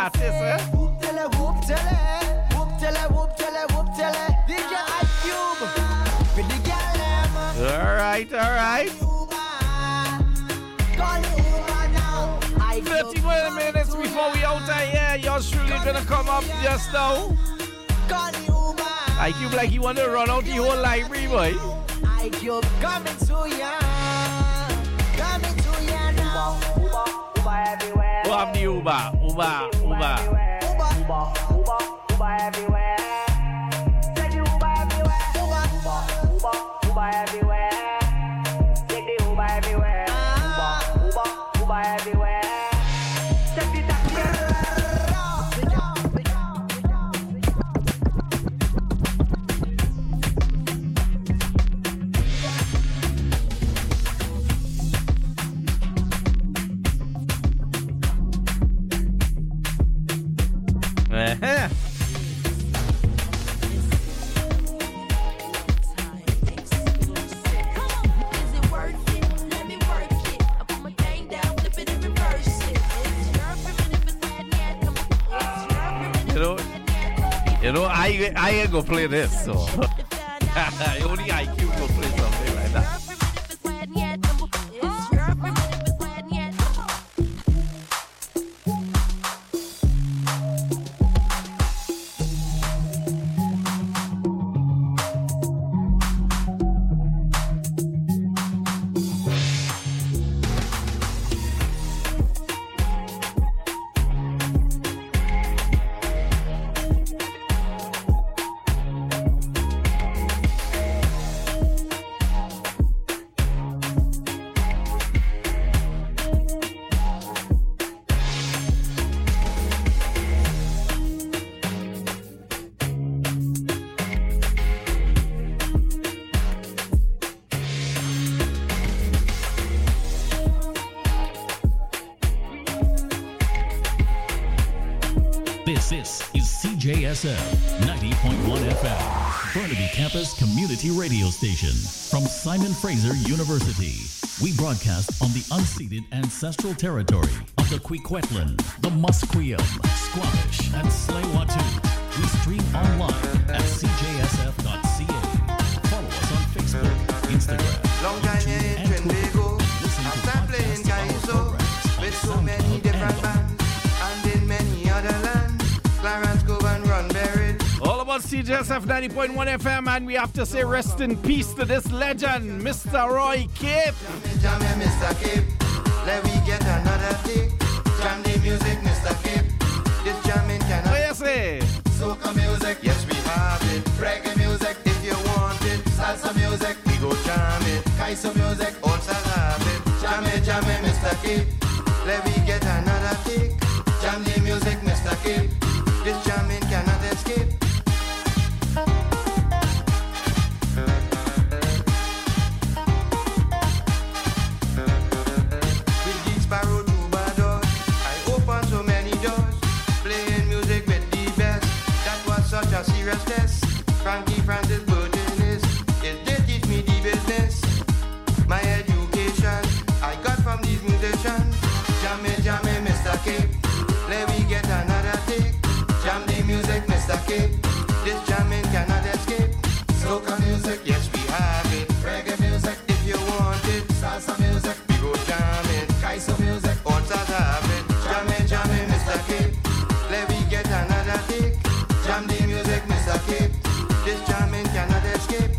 artist, eh? Whoop tell it, whoop tell it. Whoop tell it, whoop tell it, whoop tell it. DJ Ice Cube. With the girl, Alright. call the Uber now. 31 minutes before we out of here. Yours truly gonna come up just now. Call the Uber. IQ like you want to run out the whole library, boy. IQ coming to ya. Coming to ya now. Uber everywhere. Who have the Uber? Uber everywhere. Take the Uber everywhere. Uber everywhere. Take the Uber everywhere. Uber everywhere. Take the taxi. Uh-huh. You know, I ain't gonna play this, so only IQ will play something like that. This is CJSF 90.1 FM, Burnaby Campus Community Radio Station from Simon Fraser University. We broadcast on the unceded ancestral territory of the Kwikwetlan, the Musqueam, Squamish, and Tsleil-Waututh. We stream online at cjsf.ca. Follow us on Facebook, Instagram, Long time YouTube, in and Twitter. Trinbago. Listen I to start playing podcasts of our Kaiso programs with so on many SoundCloud different and bands and in many other lands. Clarence Cove and Run Buried. All about CJSF 90.1 FM, and we have to say rest in peace to this legend, Mr. Roy Cape. Jam it, Mr. Cape. Let me get another take. Jam the music, Mr. Cape. This jamming What cannot you say? soca music. Yes, we have it. Reggae music, if you want it. Salsa music, we go jam it. Kaiso music, also have it. Jam it, Mr. Cape. Let me get another take. Jam the music, Mr. Cape. This jamming cannot escape. With the Sparrow troubadour, I opened so many doors. Playing music with the best. That was such a serious test. Frankie Francis Burton is. It did teach me the business. My education I got from these musicians. Jam it, Mr. Cape. Let me get another take. Jam the music, Mr. Cape. This jamming cannot escape. Soca music, yes we have it. Reggae music, if you want it. Salsa music, we go jam it. Kaiso music, also have it. Jam it, Mr. Cape. Let me get another take. Jam the music, Mr. Cape. This jamming cannot escape.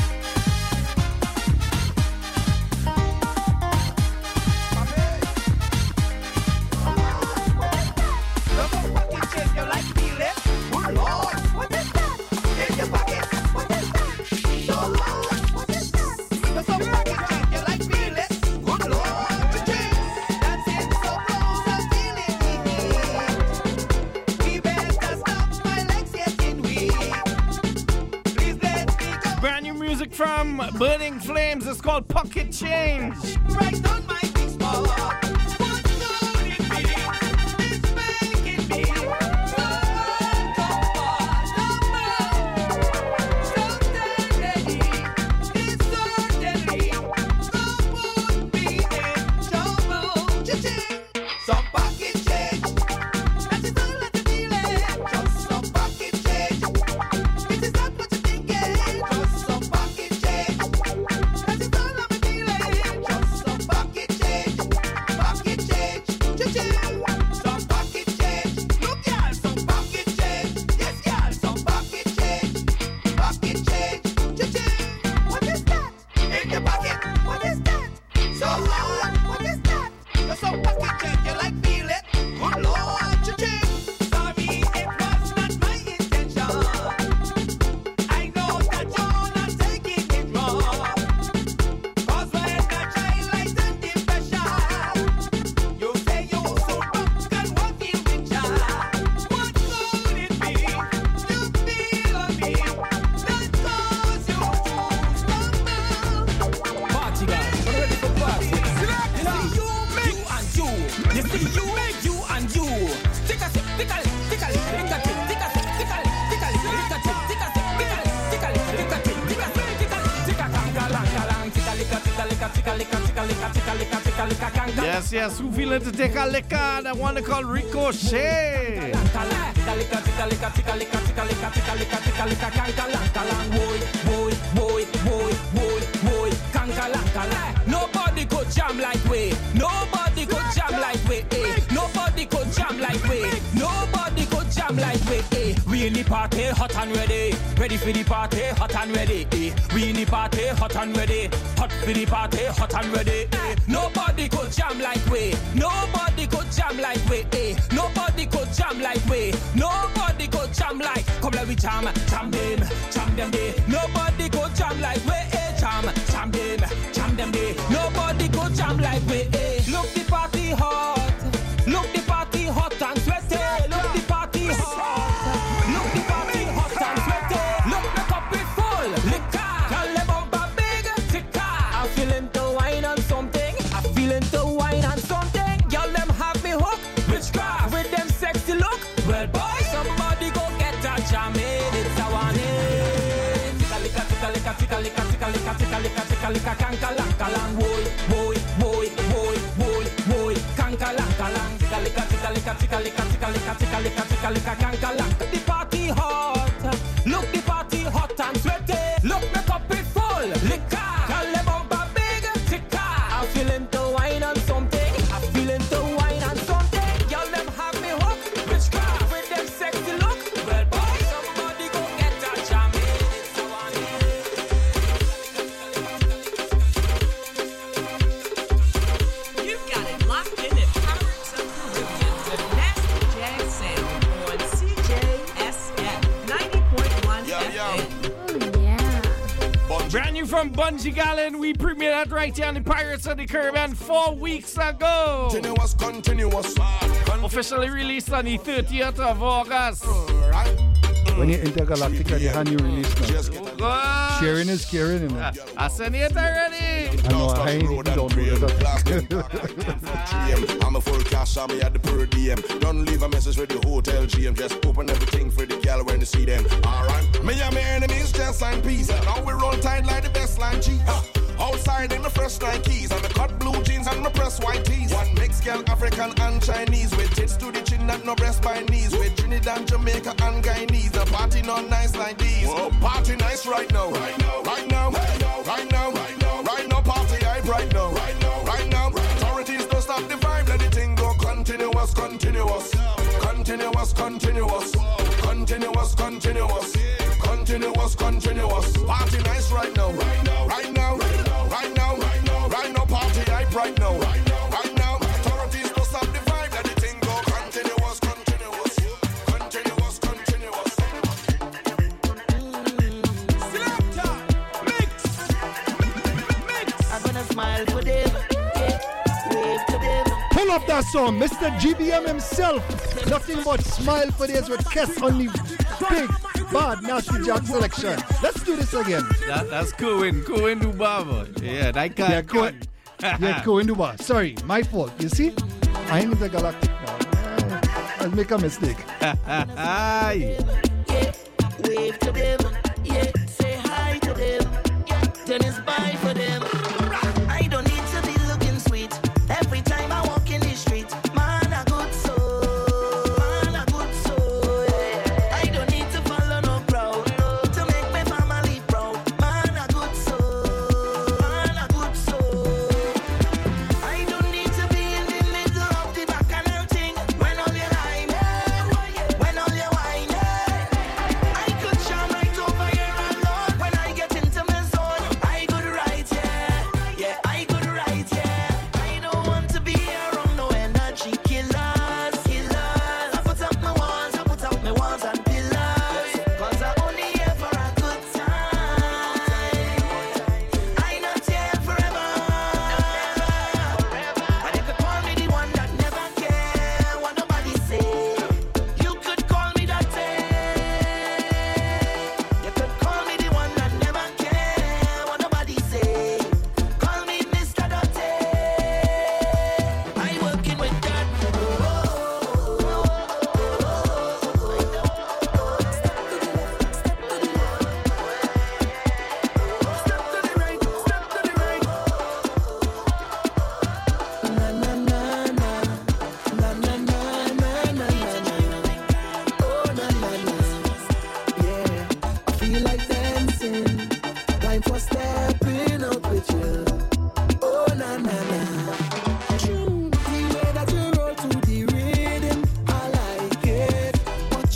Brand new music from Burning Flames. It's called Pocket Change. Right on my big spot. Some pocket change. That is all that Yes, who feeling to take a liquor? That one they call Ricochet. Nobody could jam like we. Nobody could jam like we. Nobody could jam like we. Nobody could jam like we. We in the party, hot and ready. Ready for the party, hot and ready. We in the party, hot and ready. Hot for the party, hot and ready. Nobody could jam like we. Nobody could jam like we. Nobody could jam like we. Nobody could jam like. Come let me jam them day. Nobody could jam like we. Jam them day. Nobody could jam like we. Look the party hot. Look the party hot and sweaty. Look the party hot. Look the party hot and sweaty. Look the cup is full. Liquor. Tell them about a big ticker. I'm feeling to wine on something. I'm feeling to wine on something. Y'all them have me hooked. Witchcraft with them sexy look. Well, boy, somebody go get a jam in. It's a one in. Tika lika kanka lang woy kanka lang tika lika kanka lang. The party hot, look the party hot and sweaty. Look the cup is full, liquor. Tell them about a big ticker. I'm feeling to wine on something. I'm feeling to wine on something. Y'all them have me hooked. Witchcraft with them sexy look. Well, boy, somebody go get a jam in. It's a one in. You've got it locked in at Powers of Caribbean with Nasty Jazz Sound on CJSF 90.1 FM. Oh, yeah. Brand new from Bungie Gallon. We premiered that right here on the Pirates of the Caribbean 4 weeks ago. Continuous. Officially released on the 30th of August. When you intergalactic and you hand you release now. Oh, God. Sharing is caring. You know? I sent it already. I know, I ain't even don't know that. I'm a full cash on me at the per diem. Don't leave a message with the hotel GM. Just open everything for the gal when you see them. Alright. Me and my enemies just sign peace. Now we roll tight like the best line cheese. Outside in the fresh Nikes and the cut blue jeans and my press white tees. One mixed girl, African and Chinese with tits to the chin and no breast by knees. With Trinidad, Jamaica and Guyanese. The party not nice like these. Whoa. Party nice right now. Right now. Right now. Right now. Right now. Right now. Party hype right now. Right now. Right now. Authorities don't stop the vibe. Let the thing go continuous. Continuous. Continuous. Continuous. Continuous. Continuous. Continuous. Continuous. Party nice right now. Right now. Right now. Right now, right now, right now, party hype right now. Right now, right now, authorities don't stop the vibe. Let the thing go continuous, continuous, continuous, continuous. Selector, mix. I'm gonna smile for them, yeah, wave to them. Pull up that song, Mr. GBM himself. Nothing but smile for this with Kes on the big, bad, nasty Jack selection. Let's do this again. That's Cohen Dubaba. Yeah, that guy. Yeah, Cohen Dubaba. Sorry, my fault. You see? I ain't intergalactic now. I'll make a mistake. Yeah, wave to them, yeah, say hi to them, then it's bye for them. I don't need to be looking sweet every time I walk in the street. Man, a good soul, yeah. I don't need to follow no crowd to make my family proud. Man, a good soul, I don't need to be in the middle of the bacchanal thing. When all your line, when all your wine, I could shine right over here alone. When I get into my zone, I could write, yeah.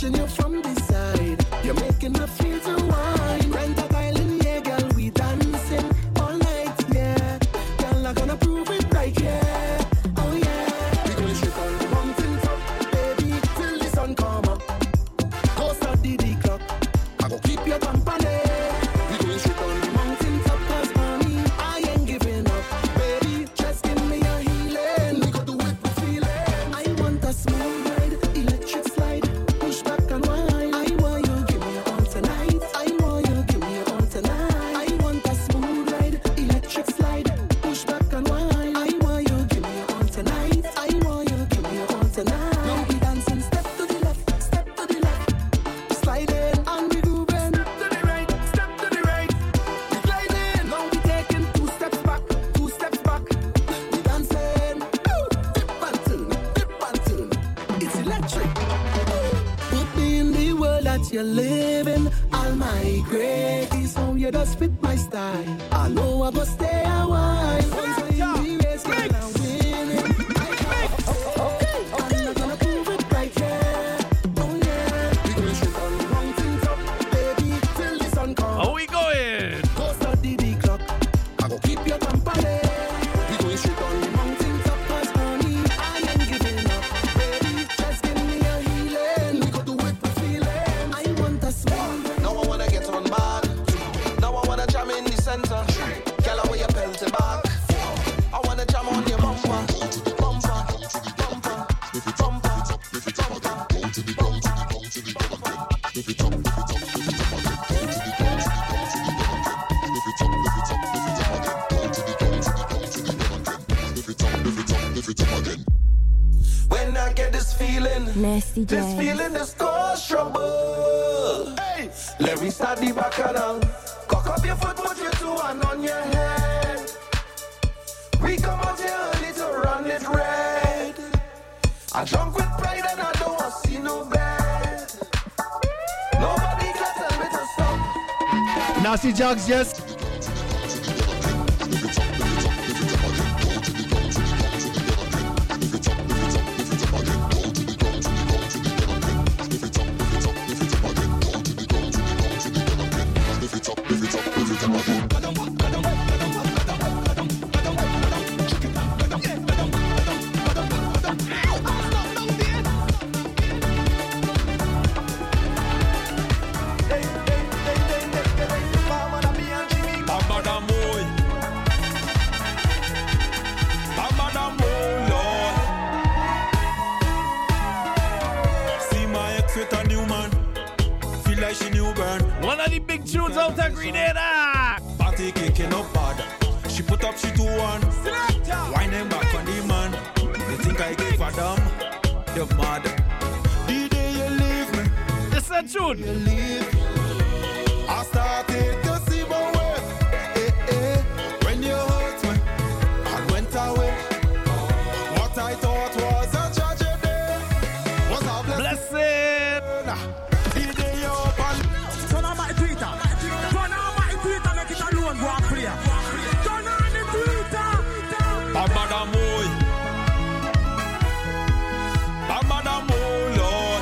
watching you from the side. You're making me feel to wine. Rent a violin, yeah, girl, we dancing all night, yeah. Girl, I'm gonna prove it right, yeah. Oh yeah. We going straight on the mountain top, baby, till the sun come up. Go start the clock. I go keep your company. We going straight on the mountain top, 'cause honey, I ain't giving up, baby. Just give me a healing. We go do it with feeling. I want a smooth ride, electric slide, push back and wine. I want you give me all tonight. I want you give me all tonight. I want a smooth ride, electric slide, push back and wine. I want you give me all tonight. I want you give me all tonight. Now we dancing step to the left, sliding and we grooving. Step to the right, we gliding. Now we taking two steps back. We dancing. Dip and turn. It's electric. Put me in the world that you're living. All my grace, how you just fit my style. I know I go stay a while. Once I in the race, girl, I'm winning. Okay, I'm not gonna prove it right, yeah. Oh yeah, we going straight on the mountain top, baby, till the sun comes. How we going? Go start the clock. I go keep your company. We going straight on the mountain top, 'cause honey, I ain't giving up, baby. Just give me a healing. We go do it with feeling. I want a smooth. Now I wanna get on board. Now I wanna jam in the center. Girl, away your pelt back. I wanna jam on your bumper. When I get this feeling, Nasty this Jazz. feeling is cause trouble. Hey, let me start the bacchanal. Cock up your foot, put your two hand on your head. We come out here early to run it red. I'm drunk with pride and I don't want to see no bed. Nobody can tell me to stop. Nasty Jacks, yes. One of the big tunes out of Grenada. Party kicking up hard. She put up, she do one. Winding back on the man. They think I gave a damn. The mad. The day you leave me. This is a tune. You leave. I started to see my way. When you hurt me, I went away. What I thought was a tragedy was a blessing. The day you open. Turn on my Twitter. Make it alone, go and play. Turn on the Twitter. Babadamoy. Lord.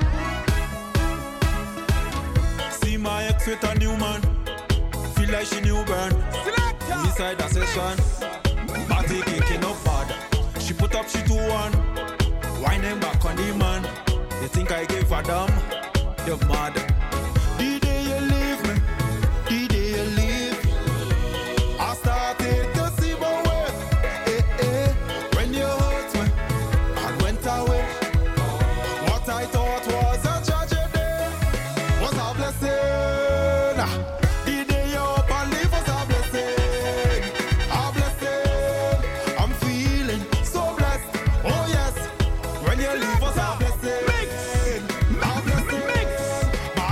See my ex with a new man. Feel like she new burn. Inside the session. Party kicking up bad. She put up, she do one. Winding back on the man. They think I gave a damn. They're mad. The day you leave me. The day you leave. I started to see my way. When you hurt me, I went away. What I thought was a tragedy was a blessing. The day you up and leave was a blessing. A blessing. I'm feeling so blessed. Oh yes. When you leave was a blessing. A blessing. My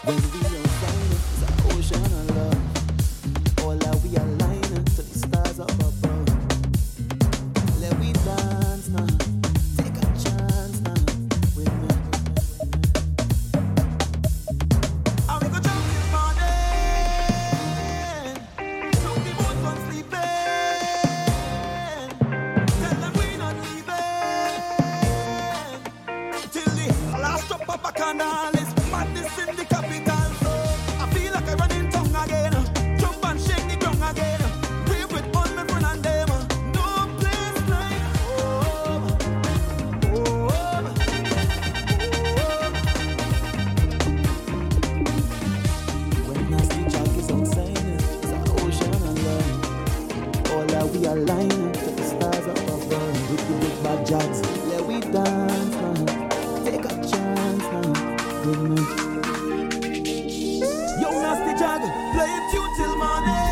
When we outside, it's an ocean of love. All that we align to the stars up above. Let we dance now, take a chance now with me. And we go jump this morning, so the boat won't sleeping. Tell them we not leaving till the last drop of a canal is madness in the capital. So I feel like I run in tongue again, jump and shake the ground again. Wave with all my friend and them. No place like home, home, home. When I see Jack is outside, it's an ocean of love. All that we align to the stars up above. With the big bad jacks, let we dance now, take a chance now with me. Yo, Nasty Jag, play it tune till morning.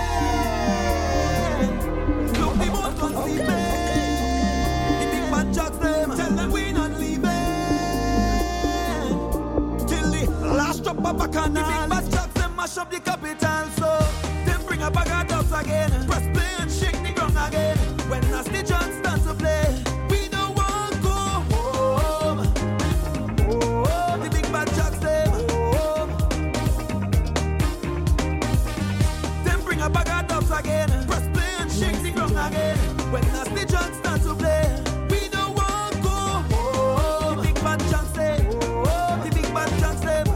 Look, the boat don't sleep. The big bad jacks them, tell them we not leaving till the last drop of a canal. The big bad jacks them mash up the capital. So them bring a bag of dubs again. Press play and shake the ground again. When Nasty Jag starts to play, we don't want to go home. Oh, the big bad jacks them. Them bring a bag of dubs again. Press play and shake the ground again. When Nasty Jag starts to play, we don't want to go home. The big bad jacks them. The big bad jacks them.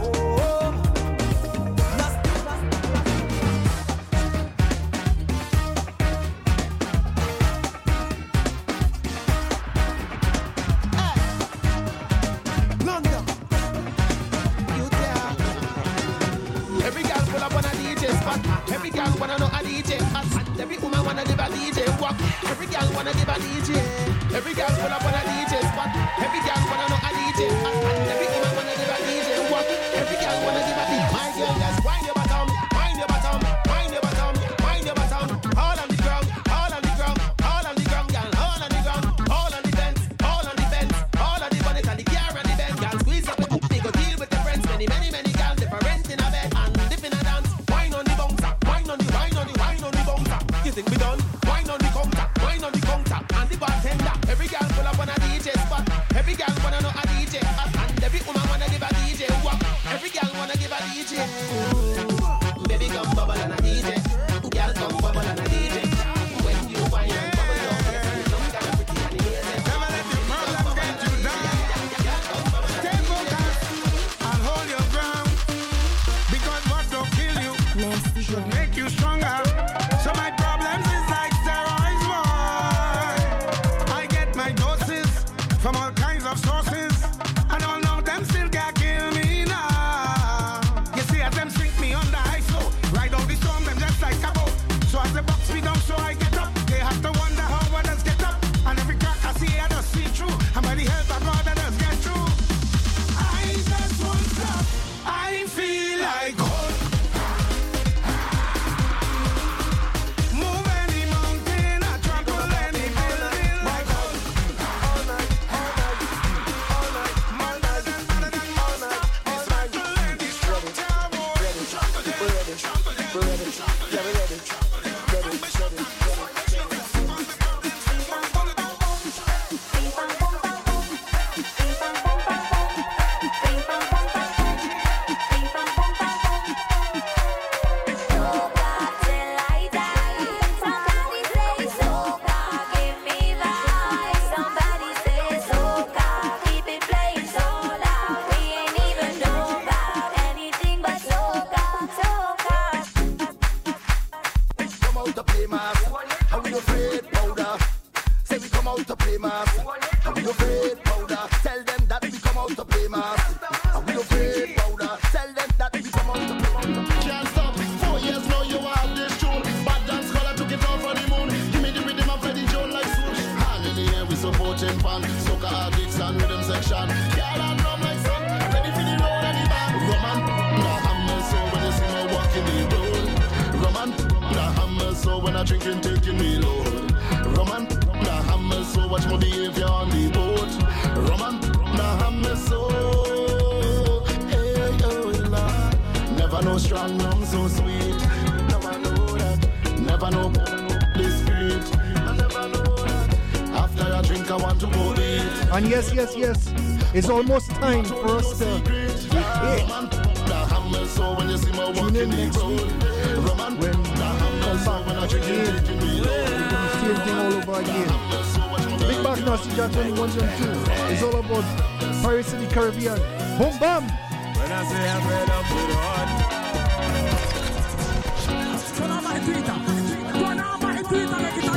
London, you there? Every girl pull up on a DJ spot. Every girl wanna know a DJ hot. Every woman wanna give a DJ walk. Every girl wanna give a DJ. Every girl pull up on a DJ spot. Every girl wanna know a DJ hot. Every woman wanna give a DJ walk. Every girl wanna give a DJ. My girl, just wind your bottom, wind your bottom, wind your bottom, wind your bottom. All on the ground, all on the ground, all on the ground, girl, all on the ground, all on the fence, all on the fence, all on the bonnet and the car and the bed, girl. Squeeze up with they go deal with the friends. Many, many, many girls different in a bed and dip in a dance. Wine on the bouncer, wine on the, wine on the, wine on the bouncer. You think we done? Wine on the counter, wine on the counter, and the bartender. Every girl pull up on a DJ spot. Every girl wanna know a DJ hot, and every woman wanna give a DJ walk. Every girl wanna give a DJ. Baby come bubble and a DJ. Girl come bubble and a DJ. When you wine and bubble, you look kind of pretty and amazing. Never let your problems get you down. Stay focused and hold your ground. Because what don't kill you should make you stronger. So my problems is like steroids, boy. I get my doses from all kinds of sources, and all of them still can't kill me now. You see, as them sink me under ice, so ride out the storm, them just like a boat. So as they box me down, so I get up. They have to wonder how others get up. And every crack I see, I just see through. And by the help of God, I just get through. I just won't stop. I feel like hope. Move any mountain, I trample any building like hope. All night, all night, all night, all night, all night, all night. It's like the lady structure, boy. Trample them, trample them, trample them, Drinking, taking me low. Roman, the hammer, so watch my behavior. so strong, I'm so sweet. Never know that, never know discreet. I never know that. After I drink, I want to go eat. And yes, it's almost time for us to tune in next week when we come back again. Same thing all over again. Big Back Nasty Jack 21 and 2. It's all about Pirates of the Caribbean. Boom bam! When I say I'm fed up with hard. Turn on my Twitter. Turn on my Twitter. Make it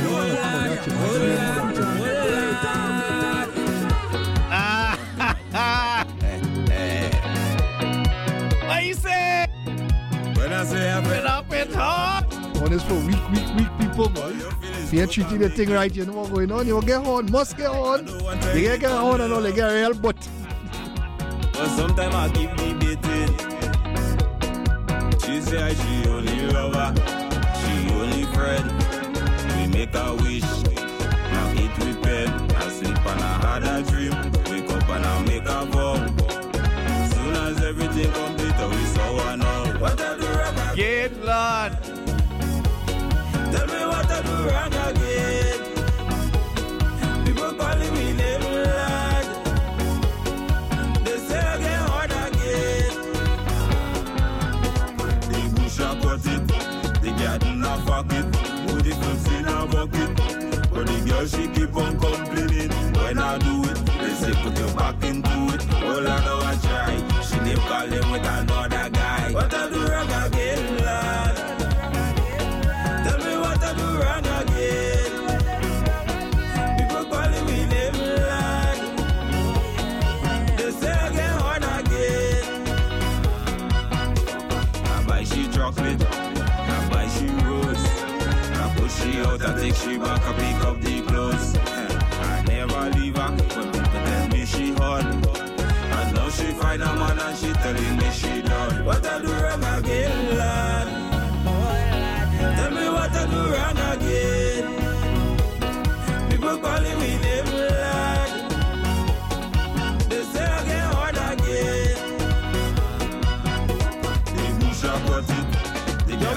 What you say? When I say I'm fed up with hard. One is for weak people, man. If you're treating the thing right, you know what's going on. You will get on, must get on. You get on and all, they get real butt. But sometimes I keep debating. She say she only lover, she only friend. We make a wish, now eat with pen. I sleep and I had a dream. Wake up and I make a vow. Soon as everything complete, we saw one all. What I do wrong again? Get Lord. Tell me what I do wrong again. People calling me name lad. They say I get hard again. The bush a cut it, the garden a fuck it, put the clothes in a bucket. But the girl she keep on complaining. When I do it, they say put your back into it. All I know I try. She keep calling with another guy. What I do wrong again, lad? Tell me what I do wrong again. People calling me name lad. They say I get hard again. I buy she chocolate, I buy she rose. I push she out, I take she back, I pick up the clothes. I never leave her when people tell me she hard. And now she find a man and she telling me she done. What I do wrong again, lad? Tell me what I do wrong again. People calling me name lad. They say I get hard again. The bush a cut it. Yo,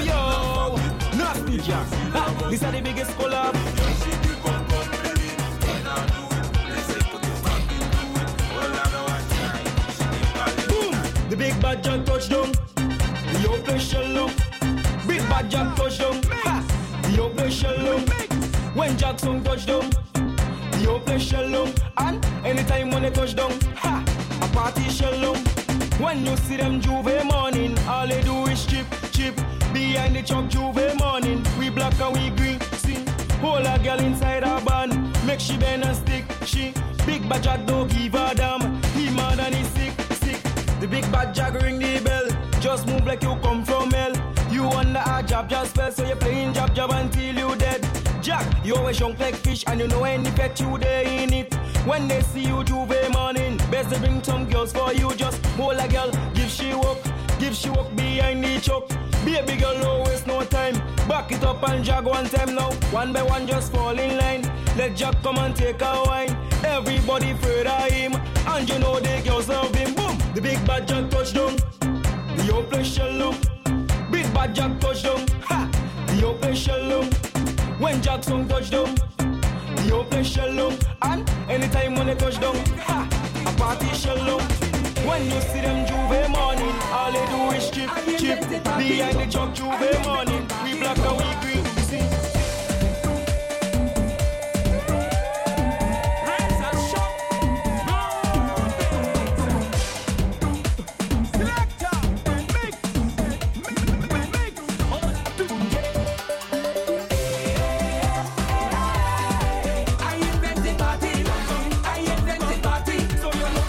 Nasty Jack. This is the biggest collab. She keep on complaining. When I do it, they say put your back into it. All I know I try. She keep calling. Boom! The big bad Jack touchdown. The open shalom. Big bad Jack touchdown. Ha! The open shalom. When Jackson touchdown, the open shalom. And anytime when they touchdown, ha! A party shalom. When you see them Juve morning, all they do is chip. Behind the truck Juve morning, we black and we green. See, hold a girl inside her band, make she bend and stick. She big bad Jack don't give a damn. He mad and he sick. The big bad Jack ring the bell. Just move like you come from hell. You under a jab spell, so you playing jab until you dead. Jack, you always young like fish, and you know any pet you there in it. When they see you Juve morning, best they bring some girls for you. Just hold a girl, give she walk behind the choke. Baby girl, no waste no time. Back it up and jog one time now. One by one, just fall in line. Let Jack come and take a wine. Everybody afraid of him, and you know the girls love him. Boom! The big bad Jack touchdown. The open shalom. Big bad Jack touchdown. Ha! The open shalom. When Jackson touchdown, the open shalom. And anytime when they touchdown, ha! A party shalom. When you see them Juve morning, all they do is chip. Behind the truck Juve morning, we black and we green. See?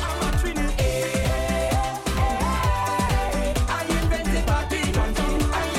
I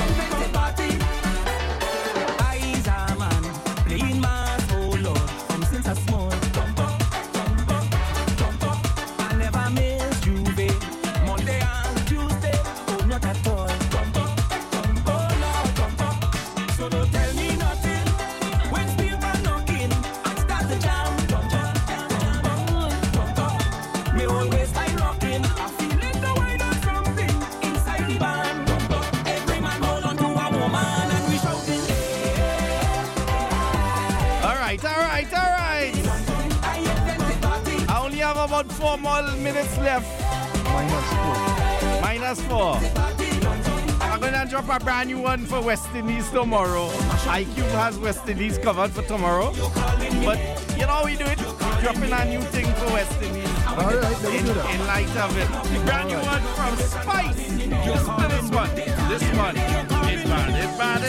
4 more minutes left. Minus 4. I'm going to drop a brand new one for West Indies tomorrow. IQ has West Indies covered for tomorrow. But you know how we do it? We're dropping a new thing for West Indies. Alright, let me do that. In light of it. Brand new one from Spice. Listen to this one. This one. It's bad.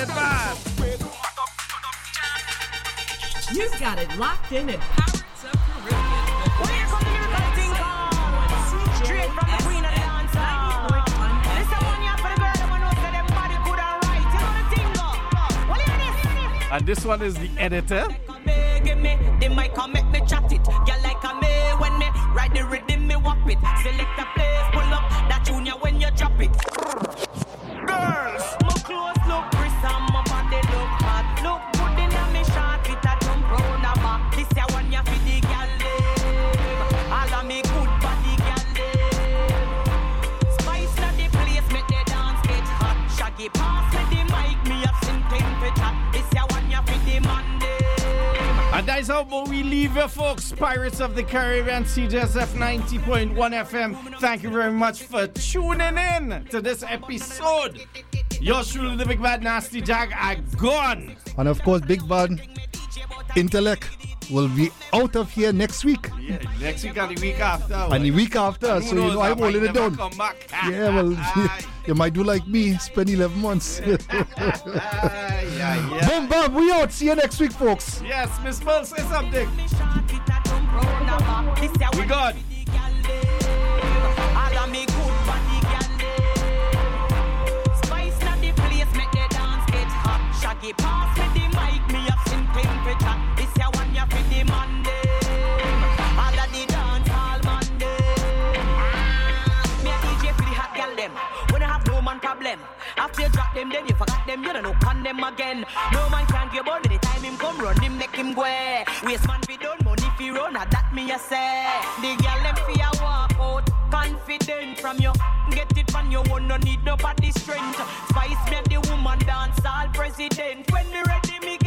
You've got it locked in at Pirates of Caribbean. Straight from the Queen of the Dance Hall. This is one year for the girl that knows that them body good and right. You know the thing go. What do you mean? And this one is the editor. Give me, they might come make me chat it. You like a me when me ride the rhythm, me whop it. Select a place, pull up that junior when you drop it. Girls, my clothes look crisp and my body look hot. Look good in a me short, it a jump round a back. This ya one ya for the gal dem. All of me good body gal dem. Spice na the place, make the dance get hot. Shaggy pass me the mic, me have something to chat. This ya one ya for the man dem. And that's how we leave you, folks. Pirates of the Caribbean, CJSF 90.1 FM. Thank you very much for tuning in to this episode. Yours truly, the Big Bad Nasty Jag, are gone. And of course, Big Bad Intellect will be out of here next week. Yeah, next week and the week after. And the week after, so you know I'm holding it down. Yeah, well, you might do like me, spend 11 months. Boom, bam, we out. See you next week, folks. Yes, Miss Pearl, say something. We got. Spice not the place, make the dance get hot. Shaggy pass me the mic, me have something to chat. This ya one ya for the Monday. All of the dance all Monday. Me a DJ for the hot gal them. When I have no man problem. After you drop them, then you forgot them, you don't know con them again. No man can give about anytime him come run him, make him go. Waste man fi done, money fi run, that me a say. The girl them fi a walk out, confident from you. Get it from you, no need nobody strength. Spice make the woman dance all president. When me ready, me